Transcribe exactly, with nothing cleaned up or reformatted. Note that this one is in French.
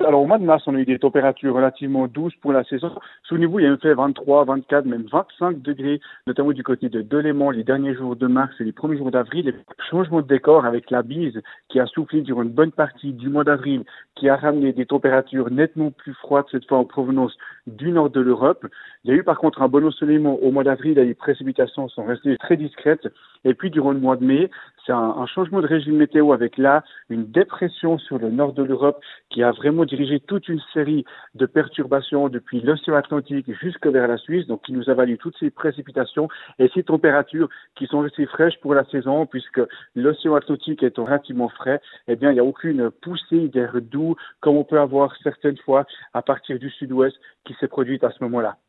Alors au mois de mars, on a eu des températures relativement douces pour la saison. Souvenez-vous, il y a même fait vingt-trois, vingt-quatre, même vingt-cinq degrés, notamment du côté de Delémont les derniers jours de mars et les premiers jours d'avril. Et changement de décor avec la bise qui a soufflé durant une bonne partie du mois d'avril, qui a ramené des températures nettement plus froides cette fois en provenance du nord de l'Europe. Il y a eu par contre un bon ensoleillement au mois d'avril et les précipitations sont restées très discrètes. Et puis durant le mois de mai, c'est un, un changement de régime météo avec là une dépression sur le nord de l'Europe qui a vraiment dirigé toute une série de perturbations depuis l'océan Atlantique jusque vers la Suisse, donc qui nous a valu toutes ces précipitations et ces températures qui sont restées fraîches pour la saison, puisque l'océan Atlantique étant relativement frais, eh bien, il n'y a aucune poussée d'air doux comme on peut avoir certaines fois à partir du sud-ouest qui s'est produite à ce moment-là.